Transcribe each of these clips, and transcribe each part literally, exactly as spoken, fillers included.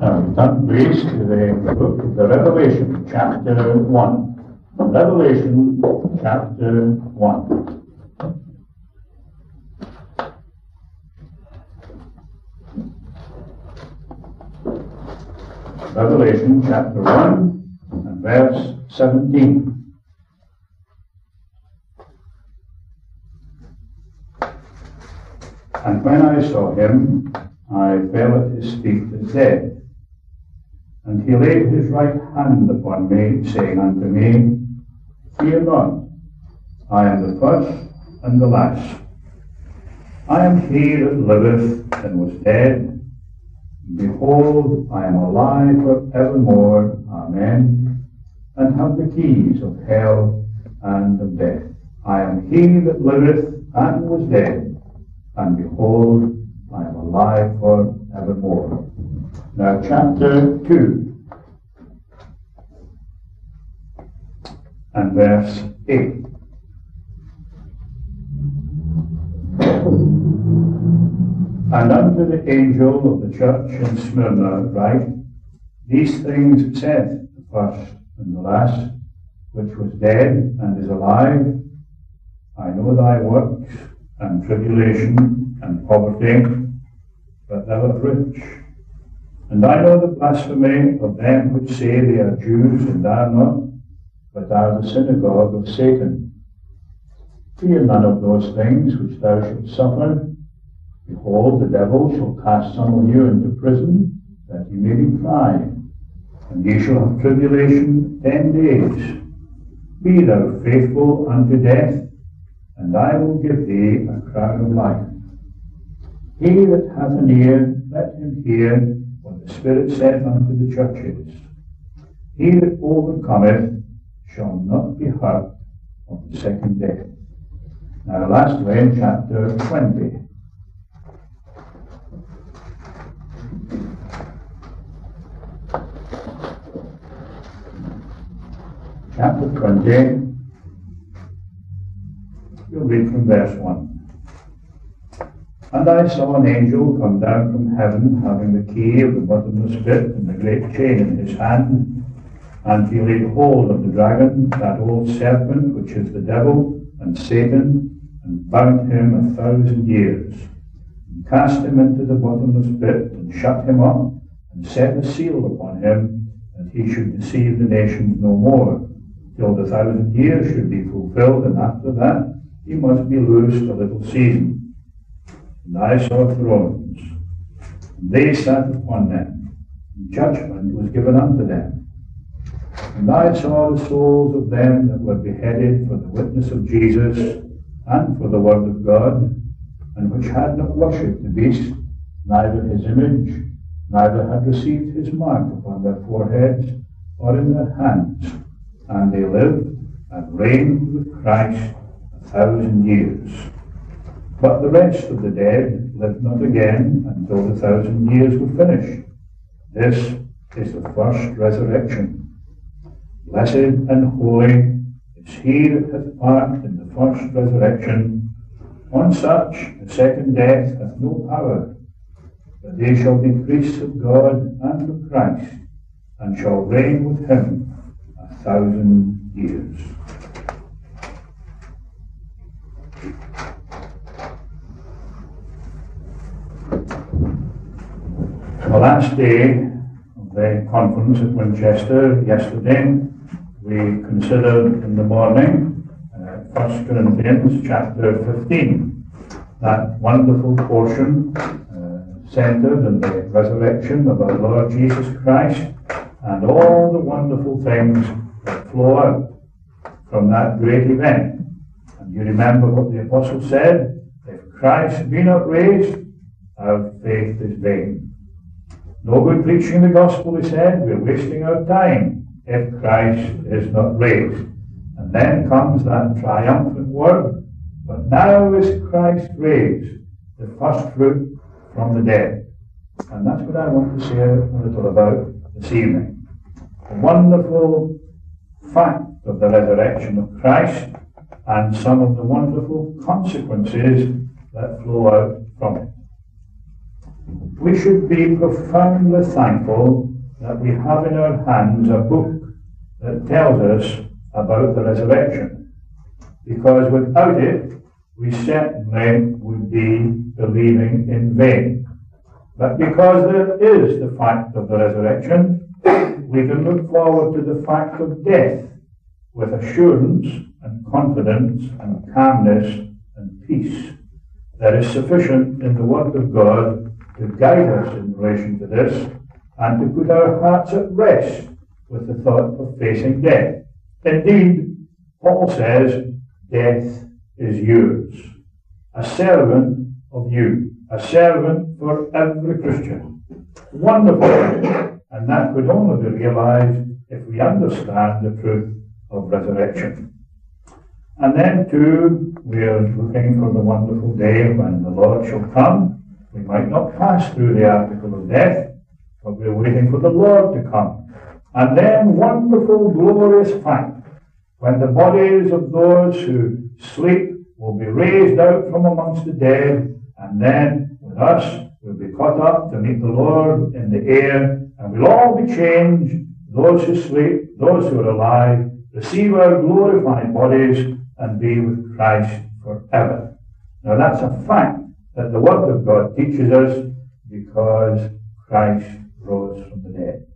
Now we turn please to the book of the Revelation, chapter one. Revelation, chapter one. Revelation, chapter one, and verse seventeen. And when I saw him, I fell at his feet as dead. And he laid his right hand upon me, saying unto me, Fear not, I am the first and the last. I am he that liveth and was dead. Behold, I am alive for evermore. Amen. And have the keys of hell and of death. I am he that liveth and was dead. And behold, I am alive for evermore. Now, chapter two, and verse eight. And unto the angel of the church in Smyrna write, These things saith the first and the last, which was dead and is alive. I know thy works, and tribulation, and poverty, but thou art rich. And I know the blasphemy of them which say they are Jews, and are not, but are the synagogue of Satan. Fear none of those things which thou shalt suffer. Behold, the devil shall cast some of you into prison, that ye may be tried, and ye shall have tribulation ten days. Be thou faithful unto death, and I will give thee a crown of life. He that hath an ear, let him hear what the Spirit saith unto the churches. He that overcometh shall not be hurt of the second death. Now lastly, in chapter twenty. Chapter twenty. We'll read from verse one. And I saw an angel come down from heaven, having the key of the bottomless pit and the great chain in his hand. And he laid hold of the dragon, that old serpent, which is the devil and Satan, and bound him a thousand years, and cast him into the bottomless pit, and shut him up, and set a seal upon him, that he should deceive the nations no more, till the thousand years should be fulfilled, and after that he must be loosed a little season. And I saw thrones, and they sat upon them, and judgment was given unto them. And I saw the souls of them that were beheaded for the witness of Jesus, and for the word of God, and which had not worshipped the beast, neither his image, neither had received his mark upon their foreheads, or in their hands. And they lived and reigned with Christ a thousand years. But the rest of the dead lived not again until the thousand years were finished. This is the first resurrection. Blessed and holy is he that hath part in the first resurrection. On such the second death hath no power, but they shall be priests of God and of Christ, and shall reign with him a thousand years. The last day of the conference at Winchester yesterday, we considered in the morning uh, First Corinthians chapter fifteen, that wonderful portion uh, centered in the resurrection of our Lord Jesus Christ, and all the wonderful things that flow out from that great event. And you remember what the apostle said, if Christ be not raised, our faith is vain. No good preaching the gospel, he said, we're wasting our time if Christ is not raised. And then comes that triumphant word, but now is Christ raised, the first fruit from the dead. And that's what I want to say a little about this evening. The wonderful fact of the resurrection of Christ, and some of the wonderful consequences that flow out from it. we should be profoundly thankful that we have in our hands a book that tells us about the resurrection, because without it, we certainly would be believing in vain. But because there is the fact of the resurrection, we can look forward to the fact of death with assurance and confidence and calmness and peace. There is sufficient in the Word of God to guide us in relation to this and to put our hearts at rest with the thought of facing death. Indeed, Paul says, death is yours, a servant of you, a servant for every Christian. Wonderful, and that could only be realized if we understand the truth of resurrection. And then too, we are looking for the wonderful day when the Lord shall come. We might not pass through the article of death, but we're waiting for the Lord to come. And then wonderful, glorious fact, when the bodies of those who sleep will be raised out from amongst the dead, and then with us we'll be caught up to meet the Lord in the air, and we'll all be changed, those who sleep, those who are alive, receive our glorified bodies, and be with Christ forever. Now that's a fact that the Word of God teaches us, because Christ rose from the dead.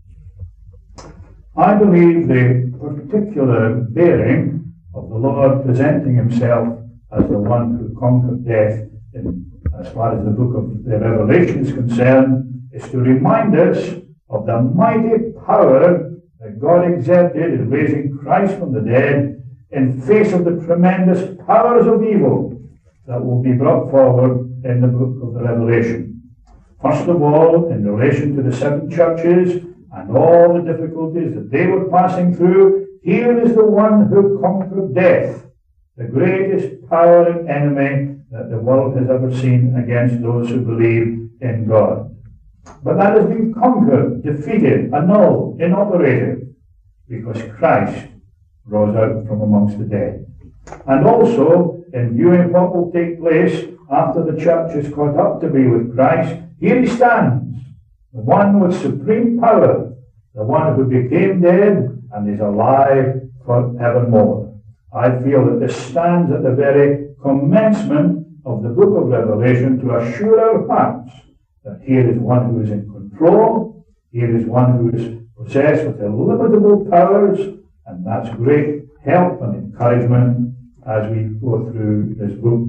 I believe the particular bearing of the Lord presenting himself as the one who conquered death, in, as far as the book of the Revelation is concerned, is to remind us of the mighty power that God exerted in raising Christ from the dead in face of the tremendous powers of evil that will be brought forward in the book of the Revelation. First of all, in relation to the seven churches and all the difficulties that they were passing through, here is the one who conquered death, the greatest power and enemy that the world has ever seen against those who believe in God. But that has been conquered, defeated, annulled, inoperative, because Christ rose out from amongst the dead. And also, in viewing what will take place after the church is caught up to be with Christ, here he stands, the one with supreme power, the one who became dead and is alive forevermore. I feel that this stands at the very commencement of the book of Revelation to assure our hearts that here is one who is in control, here is one who is possessed with illimitable powers, and that's great help and encouragement as we go through this book.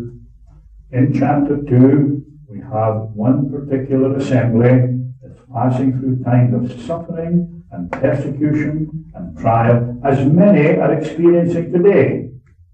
In chapter two, we have one particular assembly that's passing through times of suffering and persecution and trial, as many are experiencing today.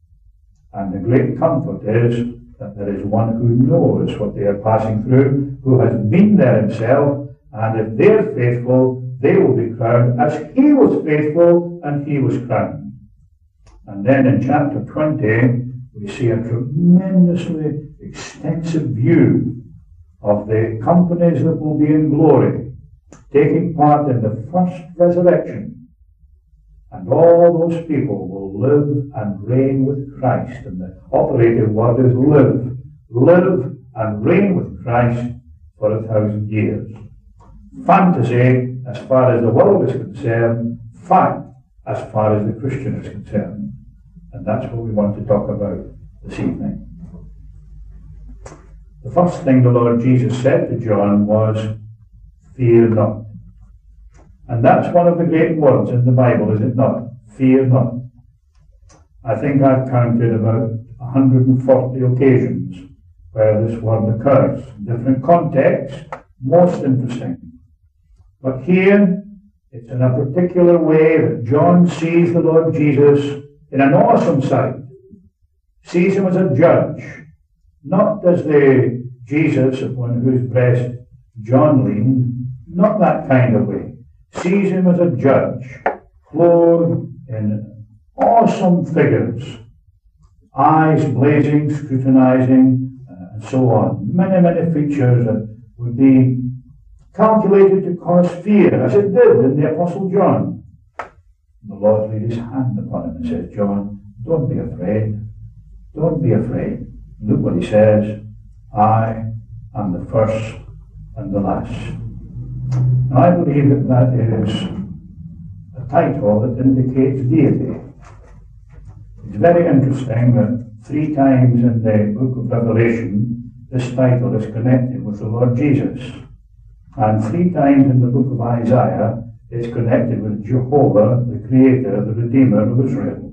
And the great comfort is that there is one who knows what they are passing through, who has been there himself, and if they're faithful, they will be crowned as he was faithful and he was crowned. And then in chapter twenty, we see a tremendously extensive view of the companies that will be in glory, taking part in the first resurrection. And all those people will live and reign with Christ. And the operative word is live. Live and reign with Christ for a thousand years. Fantasy as far as the world is concerned, fact as far as the Christian is concerned. And that's what we want to talk about this evening. The first thing the Lord Jesus said to John was, fear not. And that's one of the great words in the Bible, is it not? Fear not. I think I've counted about one hundred forty occasions where this word occurs. Different contexts, most interesting. But here, it's in a particular way that John sees the Lord Jesus in an awesome sight. Sees him as a judge, not as the Jesus upon whose breast John leaned, not that kind of way. Sees him as a judge, clothed in awesome figures, eyes blazing, scrutinizing, uh, and so on. Many, many features that would be calculated to cause fear, as it did in the Apostle John. And the Lord laid his hand upon him and said, John, don't be afraid. Don't be afraid. Look what he says. I am the first and the last. Now, I believe that that is a title that indicates deity. It's very interesting that three times in the book of Revelation, this title is connected with the Lord Jesus. And three times in the book of Isaiah, it's connected with Jehovah, the Creator, the Redeemer of Israel.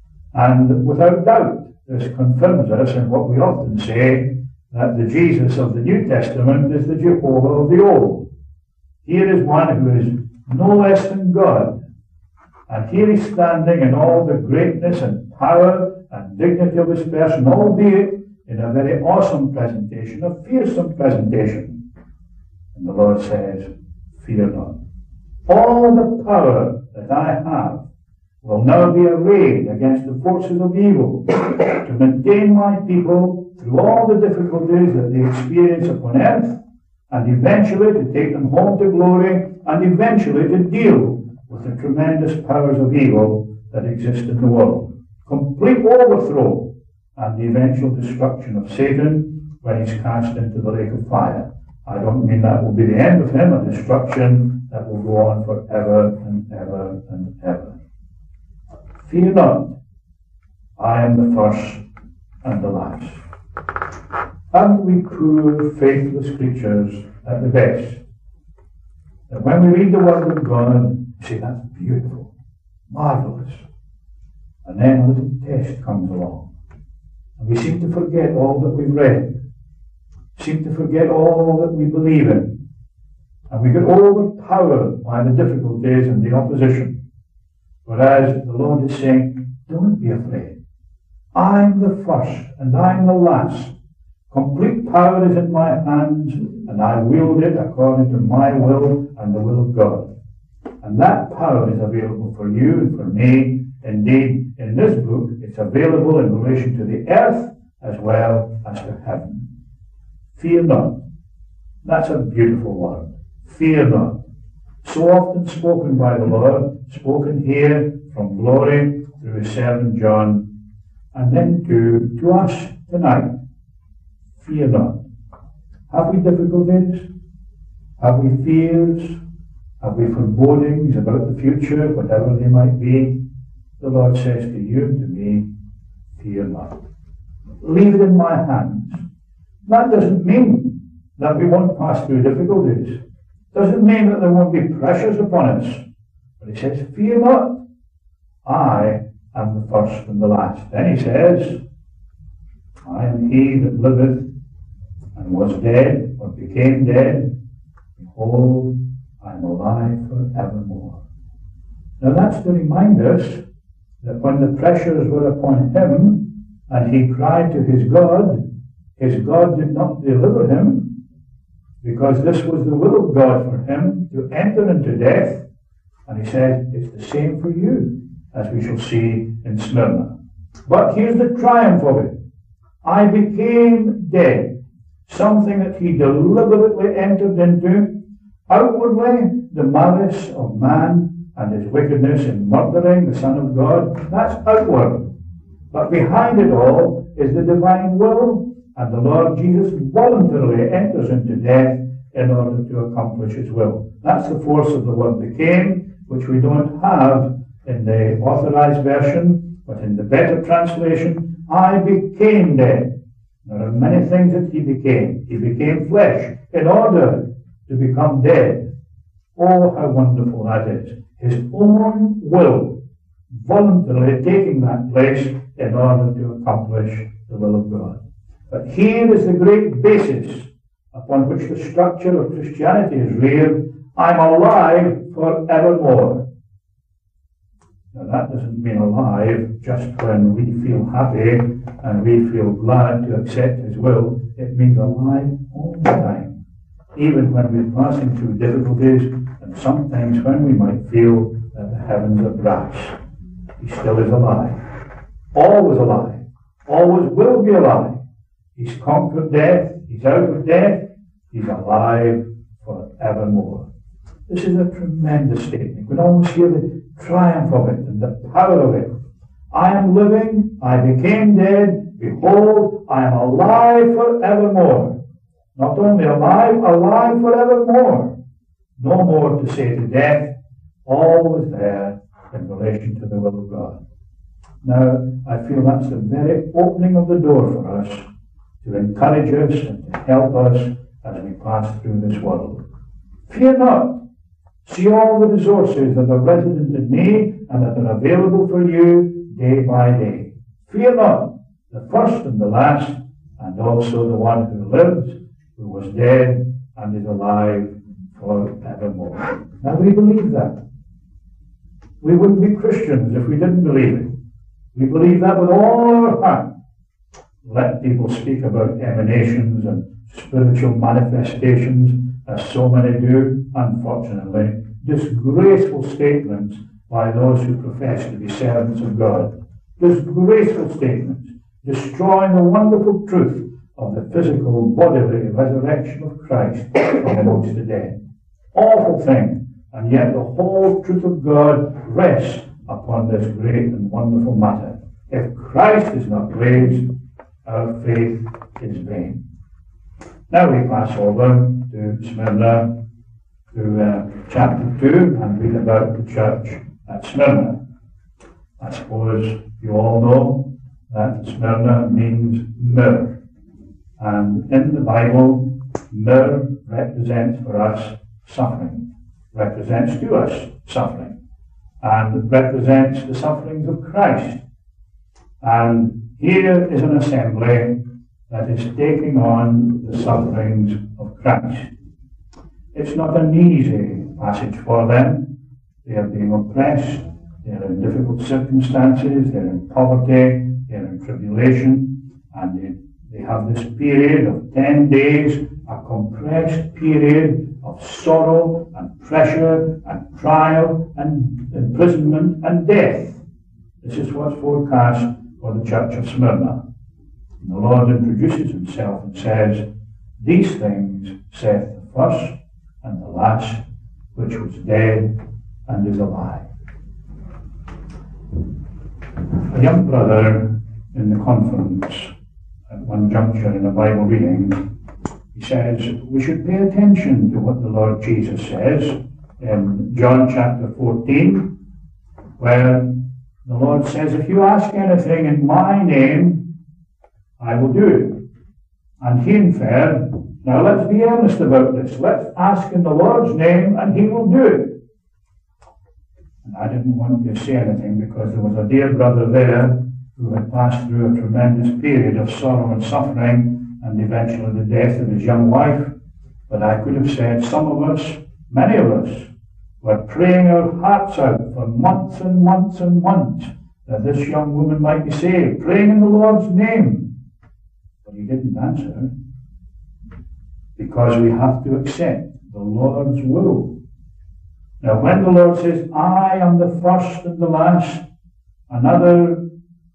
And without doubt, this confirms us in what we often say, that the Jesus of the New Testament is the Jehovah of the Old. Here is one who is no less than God. And here he's standing in all the greatness and power and dignity of his person, albeit in a very awesome presentation, a fearsome presentation. And the Lord says, fear not. All the power that I have will now be arrayed against the forces of evil to maintain my people through all the difficulties that they experience upon earth, and eventually to take them home to glory, and eventually to deal with the tremendous powers of evil that exist in the world. Complete overthrow and the eventual destruction of Satan when he's cast into the lake of fire. I don't mean that will be the end of him, a destruction that will go on forever and ever and ever. Fear not, I am the first and the last. Aren't we poor, faithless creatures at the best? That when we read the Word of God, we say, that's beautiful, marvelous. And then a little test comes along. And we seem to forget all that we've read. Seem to forget all that we believe in. And we get overpowered by the difficulties and the opposition. Whereas the Lord is saying, don't be afraid. I'm the first and I'm the last. Complete power is in my hands, and I wield it according to my will and the will of God. And that power is available for you and for me. Indeed, in this book, it's available in relation to the earth as well as to heaven. Fear not. That's a beautiful word. Fear not. So often spoken by the Lord, spoken here from glory through his servant John, and then to, to us tonight. Fear not. Have we difficulties? Have we fears? Have we forebodings about the future, whatever they might be? The Lord says to you and to me, fear not. Leave it in my hands. That doesn't mean that we won't pass through difficulties. Doesn't mean that there won't be pressures upon us. But he says, fear not. I am the first and the last. Then he says, I am he that liveth and was dead, or became dead. Behold, I am alive forevermore. Now that's to remind us that when the pressures were upon him, and he cried to his God, his God did not deliver him, because this was the will of God for him to enter into death. And he said, it's the same for you, as we shall see in Smyrna. But here's the triumph of it. I became dead, something that he deliberately entered into. Outwardly, the malice of man and his wickedness in murdering the Son of God, that's outward. But behind it all is the divine will, and the Lord Jesus voluntarily enters into death in order to accomplish his will. That's the force of the word became, which we don't have in the authorized version, but in the better translation, I became dead. There are many things that he became. He became flesh in order to become dead. Oh, how wonderful that is. His own will, voluntarily taking that place in order to accomplish the will of God. But here is the great basis upon which the structure of Christianity is reared. I'm alive forevermore. Now that doesn't mean alive just when we feel happy and we feel glad to accept his will. It means alive all the time. Even when we're passing through difficulties, and sometimes when we might feel that the heavens are brass, he still is alive. Always alive. Always will be alive. He's conquered death. He's out of death. He's alive forevermore. This is a tremendous statement. You can almost hear the triumph of it and the power of it. I am living. I became dead. Behold, I am alive forevermore. Not only alive, alive forevermore. No more to say to death, all was there in relation to the will of God. Now, I feel that's the very opening of the door for us to encourage us and to help us as we pass through this world. Fear not. See all the resources that are resident in me and that are available for you day by day. Fear not, the first and the last, and also the one who lived, who was dead, and is alive forevermore. Now we believe that. We wouldn't be Christians if we didn't believe it. We believe that with all our heart. Let people speak about emanations and spiritual manifestations, as so many do, unfortunately. Disgraceful statements by those who profess to be servants of God. Disgraceful statements, destroying the wonderful truth of the physical bodily resurrection of Christ from amongst the dead. Awful thing, and yet the whole truth of God rests upon this great and wonderful matter. If Christ is not raised, our faith is vain. Now we pass over to Smyrna, to uh, chapter two, and read about the church at Smyrna. I suppose you all know that Smyrna means myrrh. And in the Bible, myrrh represents for us suffering, represents to us suffering, and represents the sufferings of Christ. And here is an assembly that is taking on the sufferings of Christ. It's not an easy passage for them. They are being oppressed, they are in difficult circumstances, they're in poverty, they're in tribulation, and they, they have this period of ten days, a compressed period of sorrow and pressure and trial and imprisonment and death. This is what's forecast for the church of Smyrna. And the Lord introduces himself and says, "These things saith the first and the last, which was dead and is alive." A young brother in the conference at one juncture in a Bible reading, he says we should pay attention to what the Lord Jesus says in John chapter fourteen, where the Lord says, "If you ask anything in my name, I will do it." And he inferred, now let's be earnest about this. Let's ask in the Lord's name and he will do it. And I didn't want to say anything because there was a dear brother there who had passed through a tremendous period of sorrow and suffering and eventually the death of his young wife. But I could have said some of us, many of us, were praying our hearts out for months and months and months that this young woman might be saved, praying in the Lord's name. But he didn't answer, because we have to accept the Lord's will. Now when the Lord says, "I am the first and the last," another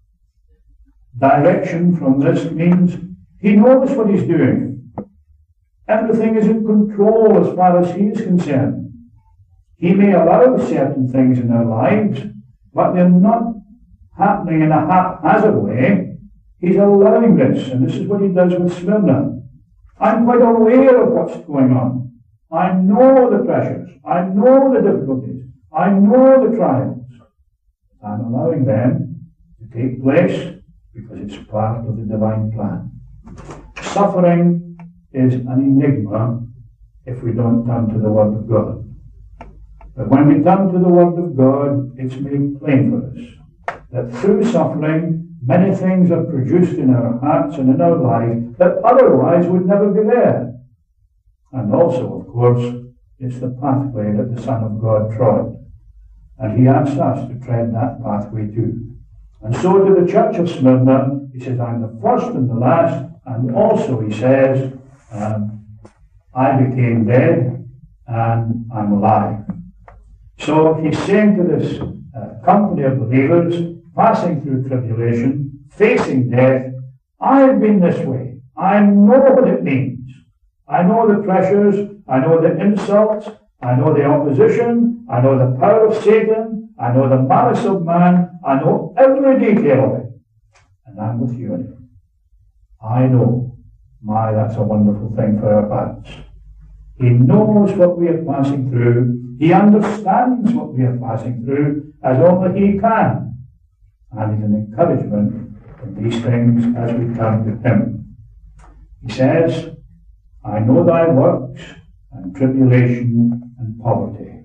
direction from this means he knows what he's doing. Everything is in control as far as he is concerned. He may allow certain things in our lives, but they're not happening in a haphazard way. He's allowing this, and this is what he does with Smyrna. I'm quite aware of what's going on. I know the pressures. I know the difficulties. I know the trials. I'm allowing them to take place because it's part of the divine plan. Suffering is an enigma if we don't turn to the Word of God. But when we turn to the Word of God, it's made plain for us that through suffering, many things are produced in our hearts and in our lives that otherwise would never be there. And also, of course, it's the pathway that the Son of God trod. And he asks us to tread that pathway too. And so to the church of Smyrna, he says, "I'm the first and the last." And also he says, um, "I became dead and I'm alive." So he's saying to this uh, company of believers, passing through tribulation, facing death, I've been this way. I know what it means. I know the pressures, I know the insults, I know the opposition, I know the power of Satan, I know the malice of man, I know every detail of it. And I'm with you in it. I know My, that's a wonderful thing for our hearts. He knows what we are passing through. He understands what we are passing through as only He can. And He's an encouragement in these things as we come to Him. He says, I know thy works and tribulation and poverty.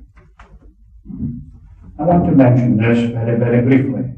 I want to mention this very, very briefly.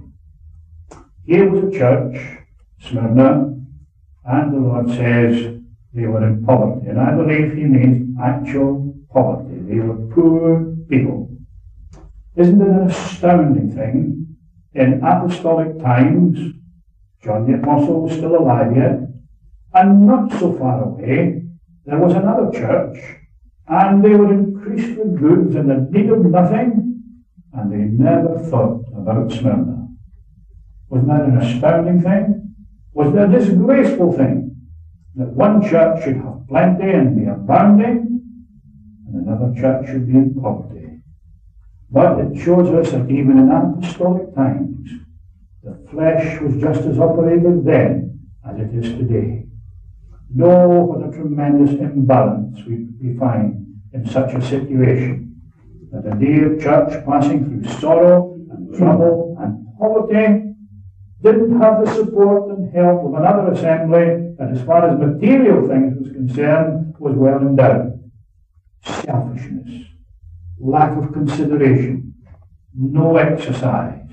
Here was a church, Smyrna, and the Lord says they were in poverty. And I believe He means actual poverty. They were poor people. Isn't it an astounding thing? In apostolic times, John the Apostle was still alive yet, and not so far away, there was another church, and they were increased with goods and in need of nothing, and they never thought about Smyrna. Wasn't that an astounding thing? Was that a disgraceful thing? That one church should have plenty and be abounding, and another church should be in poverty. But it shows us that even in apostolic times, the flesh was just as operative then as it is today. Know what a tremendous imbalance we, we find in such a situation. That a dear church passing through sorrow and trouble and poverty didn't have the support and help of another assembly that, as far as material things was concerned, was well endowed. Selfishness, lack of consideration, no exercise,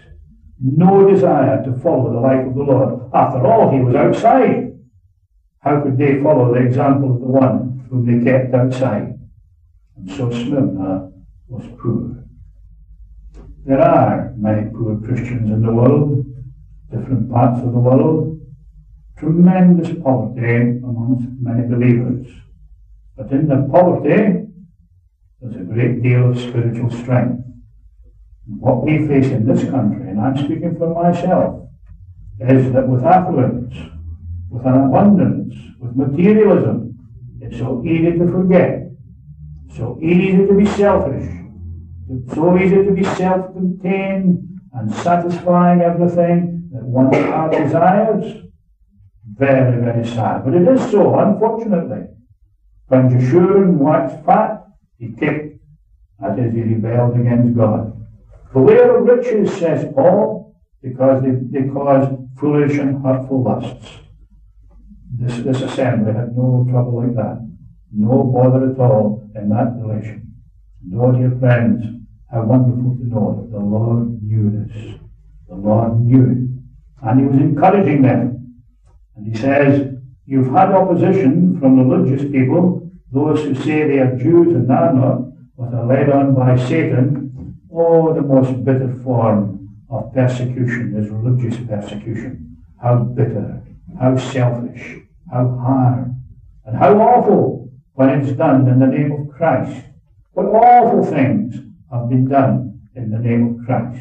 no desire to follow the life of the Lord. After all, He was outside. How could they follow the example of the one whom they kept outside? And so Smyrna was poor. There are many poor Christians in the world, different parts of the world, tremendous poverty amongst many believers. But in the poverty, there's a great deal of spiritual strength. And what we face in this country, and I'm speaking for myself, is that with affluence, with an abundance, with materialism, it's so easy to forget, so easy to be selfish, it's so easy to be self-contained and satisfying everything that one's heart desires. Very, very sad. But it is so, unfortunately. When Jeshurun waxed fat, he kicked, that is, he rebelled against God. Beware of riches, says Paul, because they, they cause foolish and hurtful lusts. This, this assembly had no trouble like that. No bother at all in that relation. No, dear friends, how wonderful to know that the Lord knew this. The Lord knew it. And He was encouraging them. And He says, you've had opposition from religious people, those who say they are Jews and are not, but are led on by Satan. Oh, the most bitter form of persecution is religious persecution. How bitter, how selfish, how hard, and how awful when it's done in the name of Christ. What awful things have been done in the name of Christ.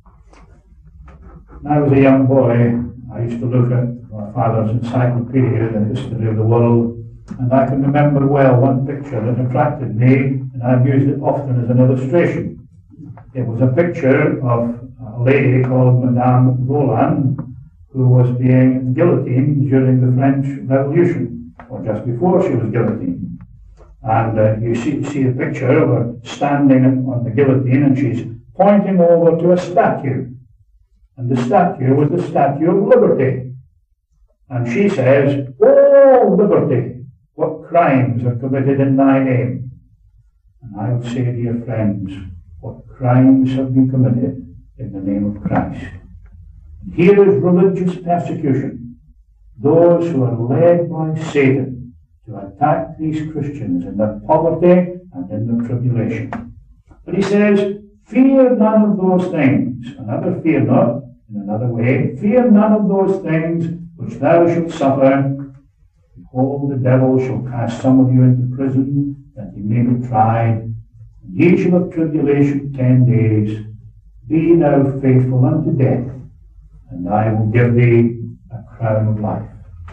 When I was a young boy, I used to look at my father's encyclopedia, the history of the world, and I can remember well one picture that attracted me, and I've used it often as an illustration. It was a picture of a lady called Madame Roland, who was being guillotined during the French Revolution, or just before she was guillotined. And uh, you see, see a picture of her standing on the guillotine, and she's pointing over to a statue. And the statue was the Statue of Liberty. And she says, "Oh, liberty, what crimes are committed in thy name?" And I would say, dear friends, what crimes have been committed in the name of Christ. And here is religious persecution. Those who are led by Satan to attack these Christians in their poverty and in their tribulation. But he says, fear none of those things. Another fear not, in another way, fear none of those things which thou shalt suffer. Behold, the devil shall cast some of you into prison, that ye may be tried. And ye shall have tribulation ten days. Be thou faithful unto death, and I will give thee a crown of life.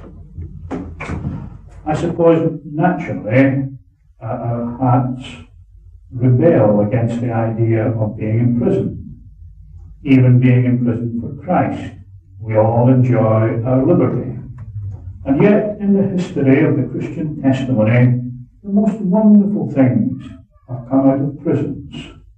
I suppose, naturally, uh, our hearts rebel against the idea of being in prison, even being in prison for Christ. We all enjoy our liberty. And yet, in the history of the Christian testimony, the most wonderful things have come out of prisons.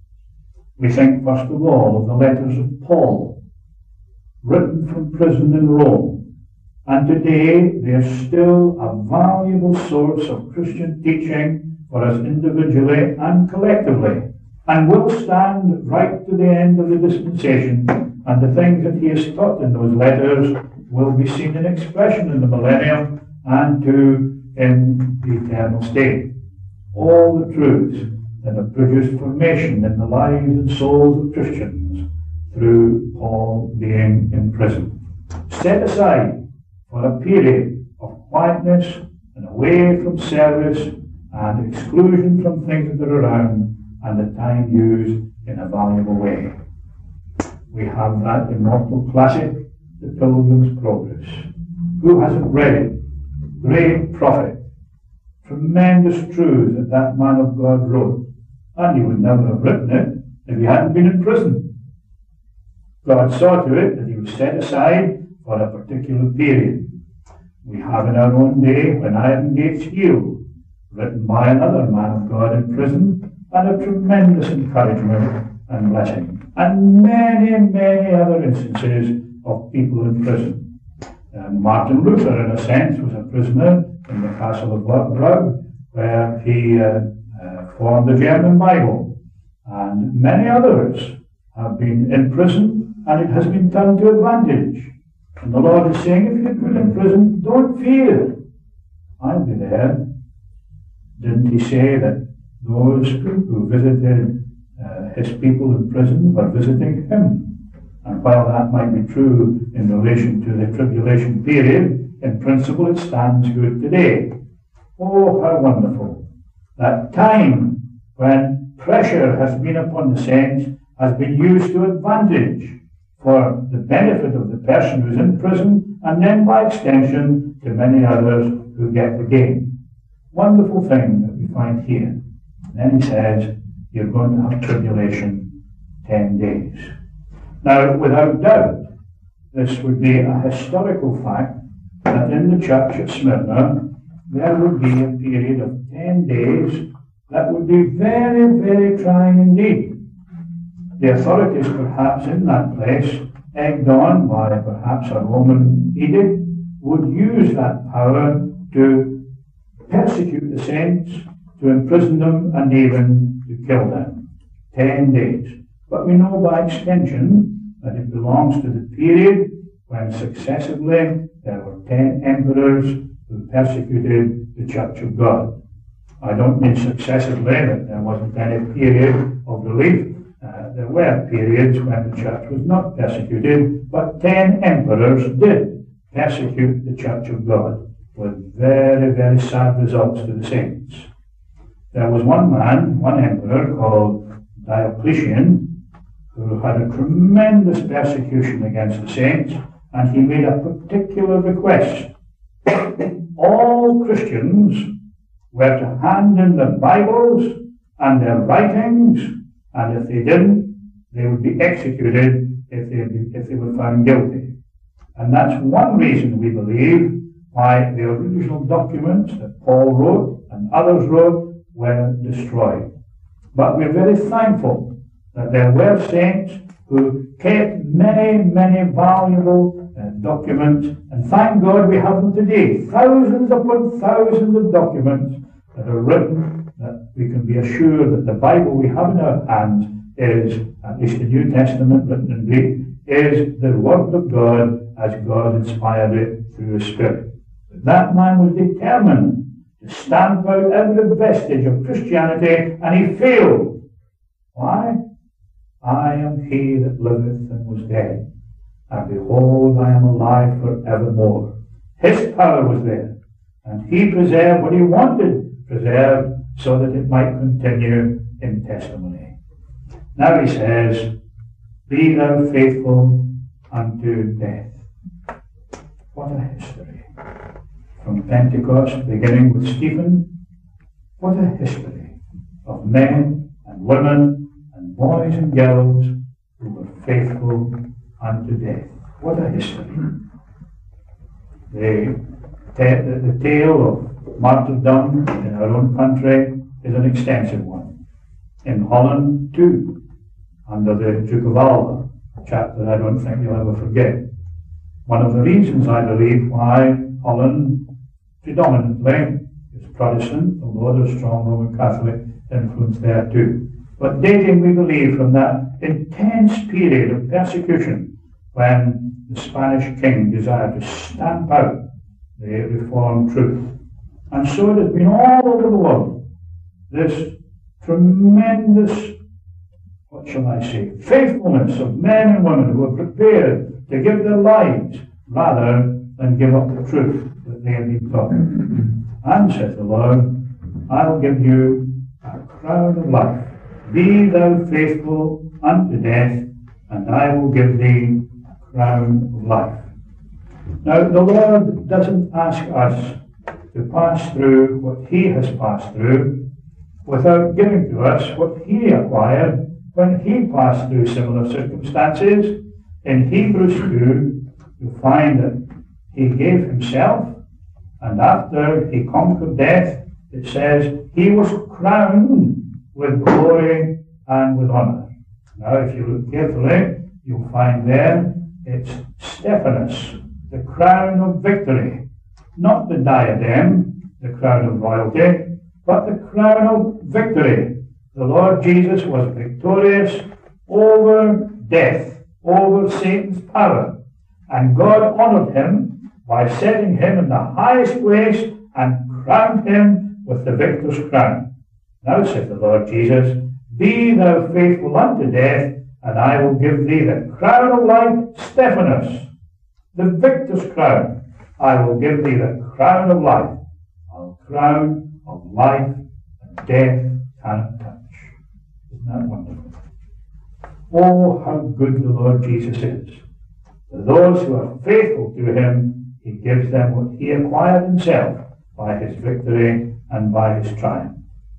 We think, first of all, of the letters of Paul, written from prison in Rome. And today, they are still a valuable source of Christian teaching for us individually and collectively, and will stand right to the end of the dispensation, and the things that he has taught in those letters will be seen in expression in the millennium and to in the eternal state. All the truths that have produced formation in the lives and souls of Christians through Paul being in prison, set aside for a period of quietness and away from service and exclusion from things that are around, and the time used in a valuable way. We have that immortal classic, The Pilgrim's Progress. Who hasn't read it? Great prophet. Tremendous truth that that man of God wrote. And he would never have written it if he hadn't been in prison. God saw to it that he was set aside for a particular period. We have in our own day When Iron Gates Heal, written by another man of God in prison, and a tremendous encouragement and blessing. And many, many other instances of people in prison. And Martin Luther, in a sense, was a prisoner in the castle of Wartburg, where he uh, uh, formed the German Bible. And many others have been in prison, and it has been turned to advantage. And the Lord is saying, if you're put in prison, don't fear. I'll be there. Didn't he say that those who visited uh, his people in prison were visiting him? And while that might be true in relation to the tribulation period, in principle it stands good today. Oh, how wonderful. That time when pressure has been upon the saints has been used to advantage for the benefit of the person who's in prison, and then by extension to many others who get the gain. Wonderful thing that we find here. And then he says, you're going to have tribulation ten days. Now, without doubt, this would be a historical fact that in the church at Smyrna, there would be a period of ten days that would be very, very trying indeed. The authorities perhaps in that place, egged on by perhaps a Roman edict, would use that power to persecute the saints, to imprison them, and even to kill them. Ten days. But we know by extension that it belongs to the period when successively there were ten emperors who persecuted the Church of God. I don't mean successively that there wasn't any period of relief. Uh, there were periods when the church was not persecuted, but ten emperors did persecute the Church of God, with very, very sad results to the saints. There was one man, one emperor called Diocletian, who had a tremendous persecution against the saints, and he made a particular request. All Christians were to hand in their Bibles and their writings, and if they didn't, they would be executed if they, if they were found guilty. And that's one reason we believe why the original documents that Paul wrote and others wrote were destroyed. But we're very thankful that there were saints who kept many, many valuable uh, documents, and thank God we have them today. Thousands upon thousands of documents that are written, that we can be assured that the Bible we have in our hands is, at least the New Testament written in Greek, is the Word of God as God inspired it through His Spirit. But that man was determined to stamp out every vestige of Christianity, and he failed. Why? I am he that liveth and was dead, and behold, I am alive for evermore. His power was there, and he preserved what he wanted preserved so that it might continue in testimony. Now he says, be thou faithful unto death. What a history. From Pentecost, beginning with Stephen, what a history of men and women and boys and girls who were faithful unto death. What a history. They the, the tale of martyrdom in our own country is an extensive one. In Holland, too, under the Duke of Alva, a chap that I don't think you'll ever forget. One of the reasons, I believe, why Holland predominantly is Protestant, although there's strong Roman Catholic influence there too. But dating, we believe, from that intense period of persecution when the Spanish king desired to stamp out the Reformed truth. And so it has been all over the world, this tremendous, what shall I say, faithfulness of men and women who are prepared to give their lives rather than give up the truth that they have been taught. And, saith the Lord, I'll give you a crown of life. Be thou faithful unto death, and I will give thee a crown of life. Now, the Lord doesn't ask us to pass through what He has passed through without giving to us what He acquired when He passed through similar circumstances. In Hebrews two, you find that He gave Himself, and after He conquered death, it says He was crowned with glory and with honor. Now, if you look carefully, you'll find there it's Stephanos, the crown of victory. Not the diadem, the crown of royalty, but the crown of victory. The Lord Jesus was victorious over death, over Satan's power. And God honored Him by setting Him in the highest place and crowned Him with the victor's crown. Now, saith the Lord Jesus, be thou faithful unto death, and I will give thee the crown of life, Stephanos, the victor's crown. I will give thee the crown of life, a crown of life that death cannot touch. Isn't that wonderful? Oh, how good the Lord Jesus is. To those who are faithful to Him, He gives them what He acquired Himself by His victory and by His triumph.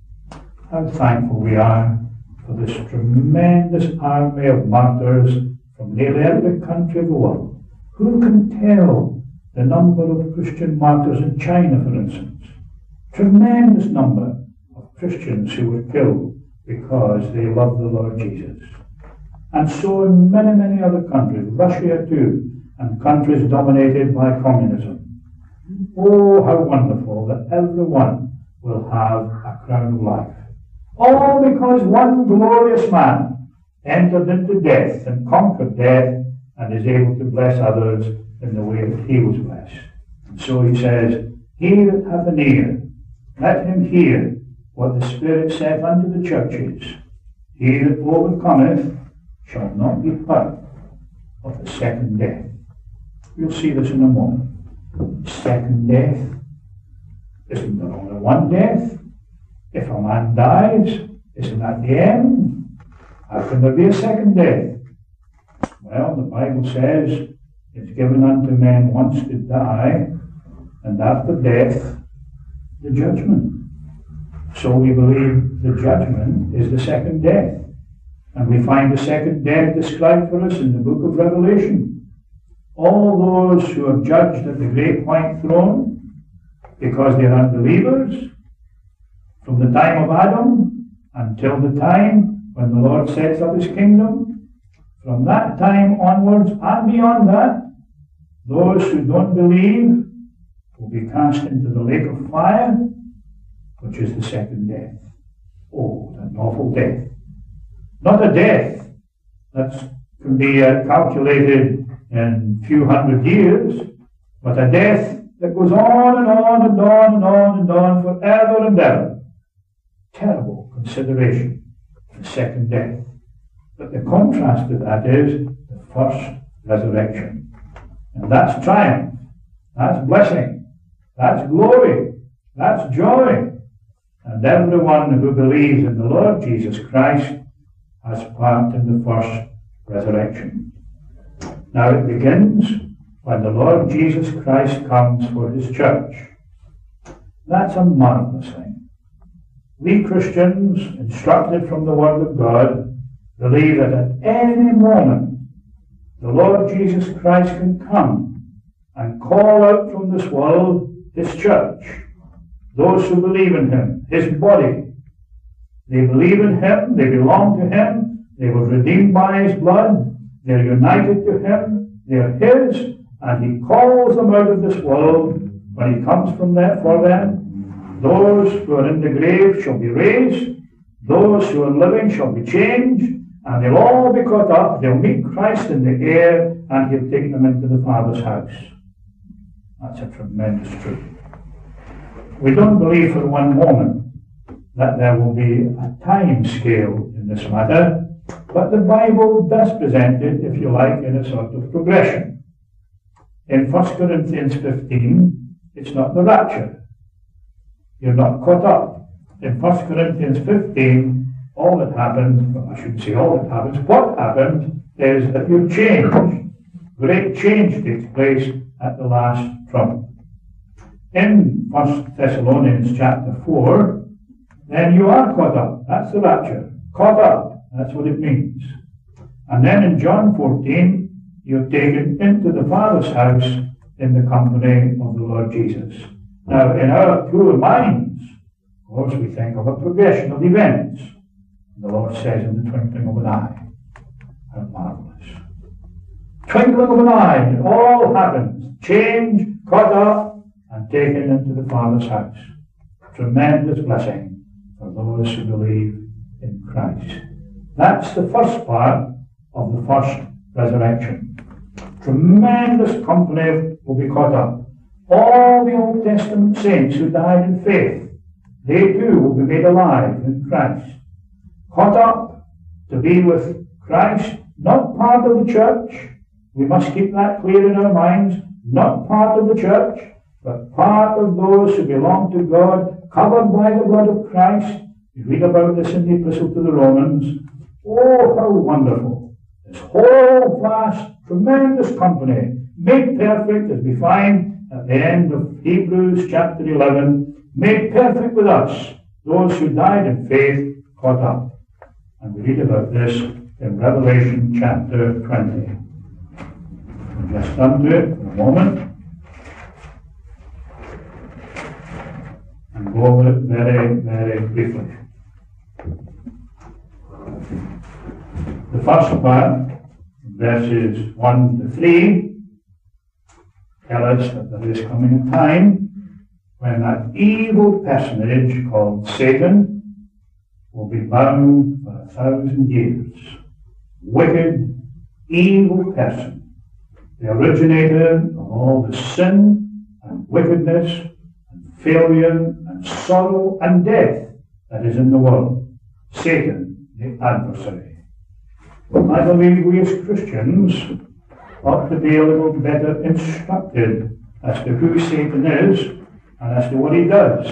How thankful we are for this tremendous army of martyrs from nearly every country of the world. Who can tell the number of Christian martyrs in China, for instance? Tremendous number of Christians who were killed because they loved the Lord Jesus. And so in many, many other countries, Russia too, and countries dominated by communism. Oh, how wonderful that everyone will have a crown of life. All because one glorious man entered into death and conquered death and is able to bless others in the way that he was blessed. And so he says, he that hath an ear, let him hear what the Spirit saith unto the churches. He that overcometh shall not be hurt of the second death. We'll see this in a moment. Second death. Isn't there only one death? If a man dies, isn't that the end? How can there be a second death? Well, the Bible says it's given unto men once to die, and after death, the judgment. So we believe the judgment is the second death. And we find the second death described for us in the book of Revelation. All those who are judged at the great white throne because they are unbelievers, from the time of Adam until the time when the Lord sets up His kingdom, from that time onwards and beyond that, those who don't believe will be cast into the lake of fire, which is the second death. Oh, an awful death. Not a death that can be uh, calculated in a few hundred years, but a death that goes on and on and on and on and on forever and ever. Terrible consideration, the second death. But the contrast to that is the first resurrection. And that's triumph, that's blessing, that's glory, that's joy. And everyone who believes in the Lord Jesus Christ has part in the first resurrection. Now it begins when the Lord Jesus Christ comes for His church. That's a marvelous thing. We Christians, instructed from the Word of God, believe that at any moment the Lord Jesus Christ can come and call out from this world his church, those who believe in him, his body. They believe in him, they belong to him, they were redeemed by his blood, they're united to him, they're his, and he calls them out of this world when he comes from there for them. Those who are in the grave shall be raised, those who are living shall be changed, and they'll all be caught up, they'll meet Christ in the air, and he'll take them into the Father's house. That's a tremendous truth. We don't believe for one moment that there will be a time scale in this matter, but the Bible does present it, if you like, in a sort of progression. In First Corinthians fifteen, it's not the rapture. You're not caught up. In First Corinthians fifteen, all that happens, well, I shouldn't say all that happens, what happens is that you change. Great change takes place at the last trump. In First Thessalonians chapter four, then you are caught up. That's the rapture. Caught up. That's what it means. And then in John fourteen, you're taken into the Father's house in the company of the Lord Jesus. Now, in our pure minds, of course, we think of a progression of events. The Lord says in the twinkling of an eye. How marvelous. Twinkling of an eye, it all happens. Change, caught up, and taken into the Father's house. Tremendous blessing for those who believe in Christ. That's the first part of the first resurrection. Tremendous company will be caught up. All the Old Testament saints who died in faith, they too will be made alive in Christ. Caught up to be with Christ, not part of the church. We must keep that clear in our minds. Not part of the church, but part of those who belong to God, covered by the blood of Christ. You read about this in the Epistle to the Romans. Oh, how wonderful. This whole vast, tremendous company, made perfect, as we find at the end of Hebrews chapter eleven, made perfect with us, those who died in faith, caught up. And we read about this in Revelation chapter twenty. We'll just come to it in a moment and go over it very, very briefly. The first part, verses one to three, tell us that there is coming a time when that evil personage called Satan will be bound for a thousand years. Wicked, evil person, the originator of all the sin and wickedness and failure and sorrow and death that is in the world. Satan, the adversary. I believe we as Christians ought to be a little better instructed as to who Satan is and as to what he does.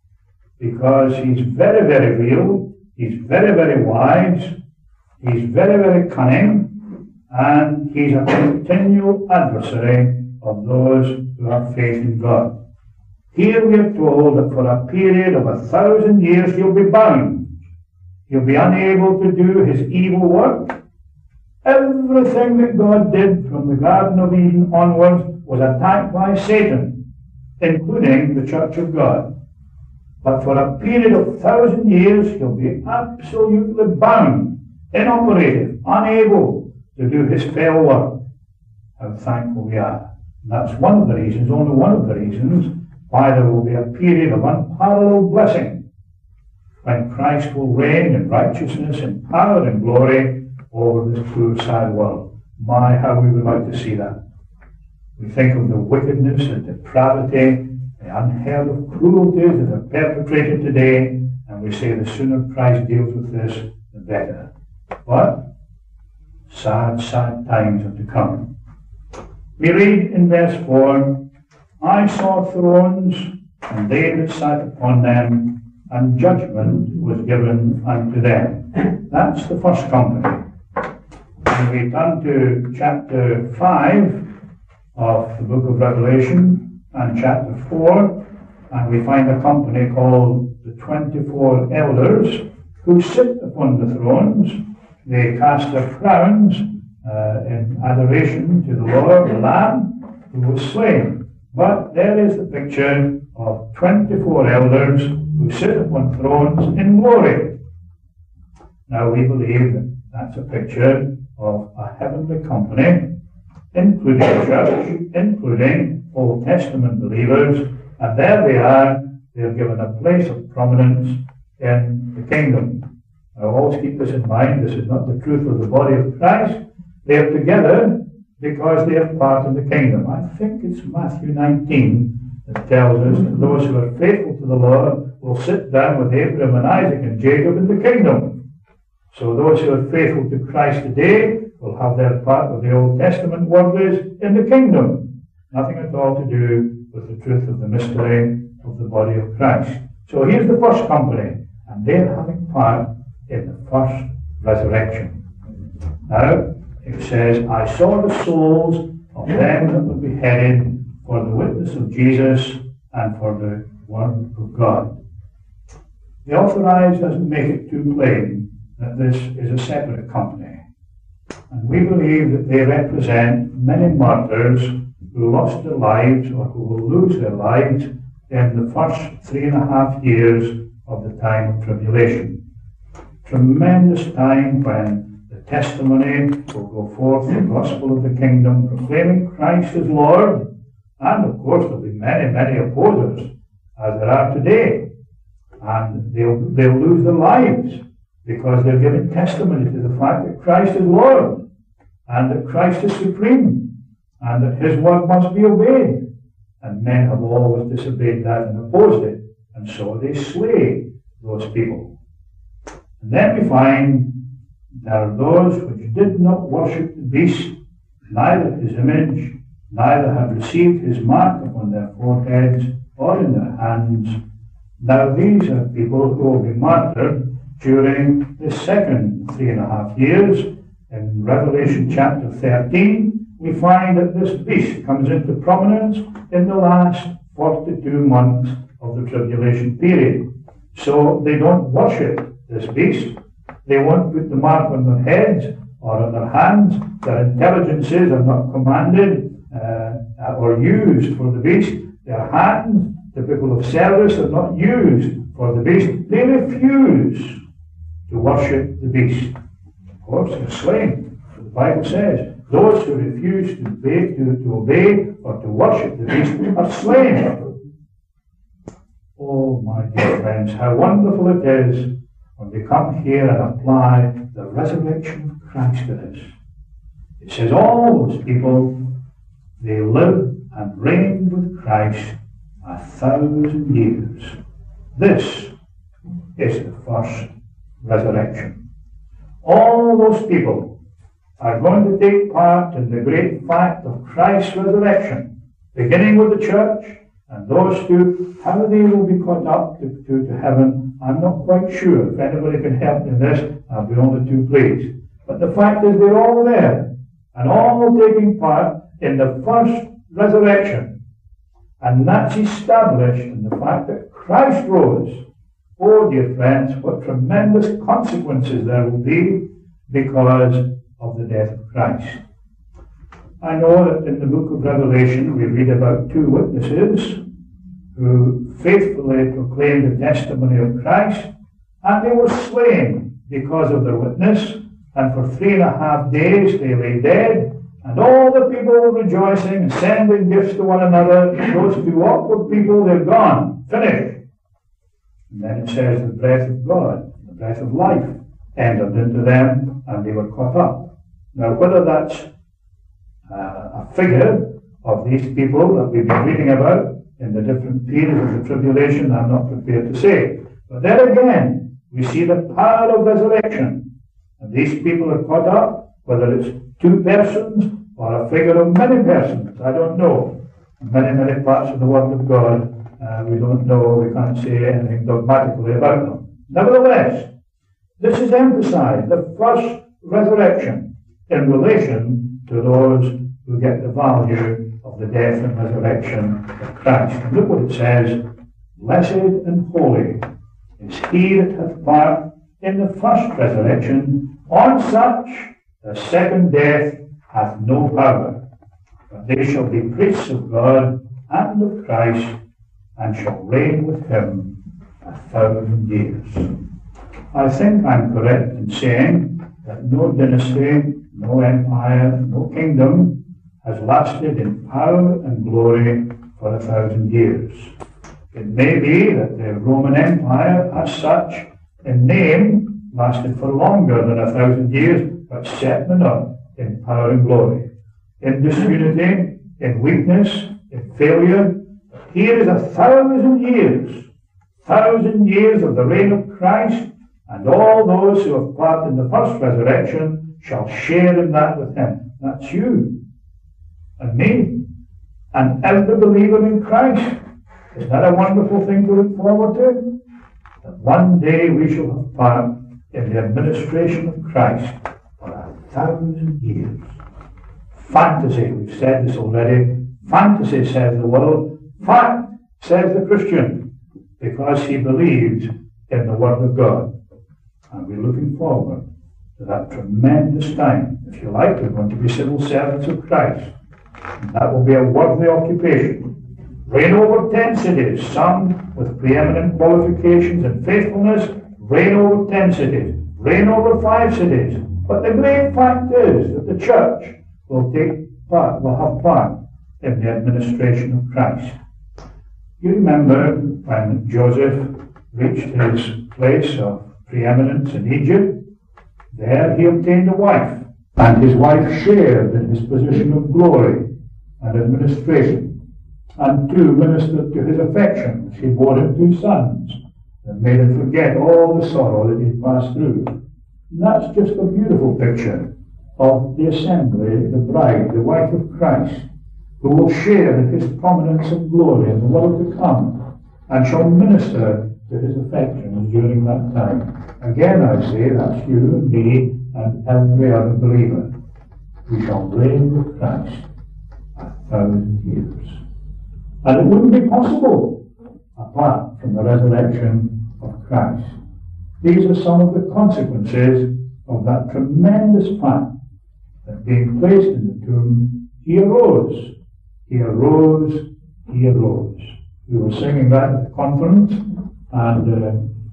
Because he's very, very real, he's very, very wise, he's very, very cunning, and he's a continual adversary of those who have faith in God. Here we are told that for a period of a thousand years he'll be bound. He'll be unable to do his evil work. Everything that God did from the Garden of Eden onwards was attacked by Satan, including the Church of God. But for a period of a thousand years, he'll be absolutely bound, inoperative, unable to do his fell work. How thankful we are. And that's one of the reasons, only one of the reasons, why there will be a period of unparalleled blessing, when Christ will reign in righteousness, in power and glory, over this poor, sad world. My, how we would like to see that. We think of the wickedness, the depravity, the unheard of cruelties that are perpetrated today, and we say the sooner Christ deals with this, the better. But sad, sad times are to come. We read in verse four, I saw thrones, and they that sat upon them, and judgment was given unto them. That's the first company. When we turn to chapter five of the book of Revelation and chapter four, and we find a company called the twenty-four elders who sit upon the thrones. They cast their crowns uh, in adoration to the Lord, the Lamb, who was slain. But there is the picture of twenty-four elders who sit upon thrones in glory. Now we believe that that's a picture of a heavenly company, including the church, including Old Testament believers, and there they are, they're given a place of prominence in the kingdom. Now always keep this in mind, this is not the truth of the body of Christ. They are together because they are part of the kingdom. I think it's Matthew nineteen that tells us that those who are faithful to the Lord will sit down with Abraham and Isaac and Jacob in the kingdom. So those who are faithful to Christ today will have their part of the Old Testament workers in the kingdom. Nothing at all to do with the truth of the mystery of the body of Christ. So here's the first company, and they're having part in the first resurrection. Now, it says, I saw the souls of them that were beheaded for the witness of Jesus and for the word of God. The authorized doesn't make it too plain that this is a separate company. And we believe that they represent many martyrs who lost their lives or who will lose their lives in the first three and a half years of the time of tribulation. Tremendous time when the testimony will go forth, the gospel of the kingdom, proclaiming Christ as Lord, and of course there'll be many, many opposers, as there are today, and they'll, they'll lose their lives because they're giving testimony to the fact that Christ is Lord, and that Christ is supreme, and that His word must be obeyed. And men have always disobeyed that and opposed it, and so they slay those people. And then we find there are those which did not worship the beast, neither his image, neither have received his mark upon their foreheads or in their hands. Now these are people who will be martyred during the second three and a half years. In Revelation chapter thirteen, we find that this beast comes into prominence in the last forty-two months of the tribulation period. So they don't worship this beast. They won't put the mark on their heads or on their hands. Their intelligences are not commanded uh, or used for the beast. Their hands, typical of service, are not used for the beast. They refuse to worship the beast. Of course, they're slain. The Bible says those who refuse to obey, to, to obey or to worship the beast are slain. Oh, my dear friends, how wonderful it is when we come here and apply the resurrection of Christ to us. It says all those people, they lived and reigned with Christ a thousand years. This is the first resurrection. All those people are going to take part in the great fact of Christ's resurrection, beginning with the church, and those two, how they will be caught up to, to, to heaven, I'm not quite sure. If anybody can help me in this, I'll be only too pleased. But the fact is they're all there, and all taking part in the first resurrection. And that's established in the fact that Christ rose. Oh, dear friends, what tremendous consequences there will be because of the death of Christ. I know that in the book of Revelation we read about two witnesses who faithfully proclaimed the testimony of Christ, and they were slain because of their witness, and for three and a half days they lay dead, and all the people were rejoicing and sending gifts to one another. Those two awkward people, they're gone, finished. And then it says the breath of God, the breath of life, entered into them, and they were caught up. Now, whether that's uh, a figure of these people that we've been reading about in the different periods of the tribulation, I'm not prepared to say. But there again, we see the power of resurrection. And these people are caught up, whether it's two persons or a figure of many persons, I don't know. In many, many parts of the Word of God, uh, we don't know, we can't say anything dogmatically about them. Nevertheless, this is emphasized, the first resurrection, in relation to those who get the value of the death and resurrection of Christ. And look what it says, blessed and holy is he that hath part in the first resurrection. On such the second death hath no power, but they shall be priests of God hand of Christ, and shall reign with him a thousand years. I think I'm correct in saying that no dynasty, no empire, no kingdom has lasted in power and glory for a thousand years. It may be that the Roman Empire, as such, in name, lasted for longer than a thousand years, but certainly not in power and glory. In disunity, in weakness, in failure, here is a thousand years, thousand years of the reign of Christ, and all those who have part in the first resurrection shall share in that with him. That's you and me and every believer in Christ. Is that a wonderful thing to look forward to? That one day we shall have part in the administration of Christ for a thousand years. Fantasy, we've said this already. Fantasy, says the world. Fact, says the Christian, because he believes in the Word of God. And we're looking forward to that tremendous time. If you like, we're going to be civil servants of Christ. And that will be a worthy occupation. Reign over ten cities, some with preeminent qualifications and faithfulness. Reign over ten cities. Reign over five cities. But the great fact is that the church will take part, will have part in the administration of Christ. You remember when Joseph reached his place of preeminence in Egypt? There he obtained a wife, and his wife shared in his position of glory and administration. And two ministered to his affections. She bore him two sons, and made him forget all the sorrow that he'd passed through. And that's just a beautiful picture of the assembly, the bride, the wife of Christ, who will share in his prominence and glory in the world to come, and shall minister to his affections during that time. Again, I say, that's you and me and every other believer. We shall reign with Christ a thousand years. And it wouldn't be possible apart from the resurrection of Christ. These are some of the consequences of that tremendous fact that being placed in the tomb, he arose. He arose, he arose. We were singing that at the conference, and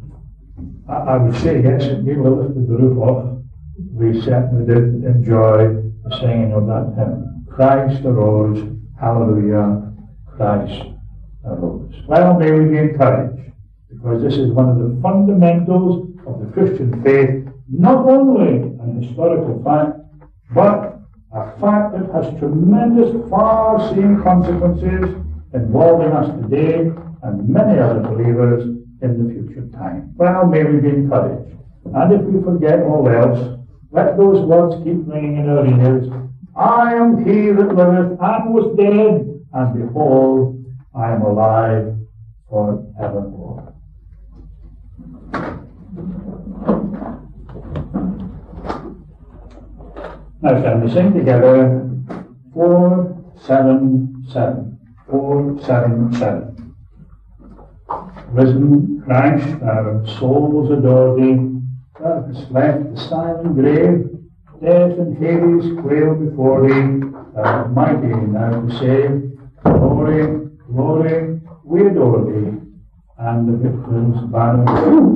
uh, I, I would say, yes, it may well lifted the roof off. We certainly did enjoy the singing of that hymn. Christ arose, hallelujah, Christ arose. Well, may we be encouraged, because this is one of the fundamentals of the Christian faith, not only an historical fact, but a fact that has tremendous, far-seeing consequences involving us today and many other believers in the future time. Well, may we be encouraged. And if we forget all else, let those words keep ringing in our ears. I am he that liveth and was dead, and behold, I am alive for evermore. Now, shall we sing together four seven seven? four seven seven. Risen Christ, our souls adore thee. Thou hast left the silent grave. Death and Hades quail before thee. Thou art mighty now to save. Glory, glory, we adore thee. And the victor's banner.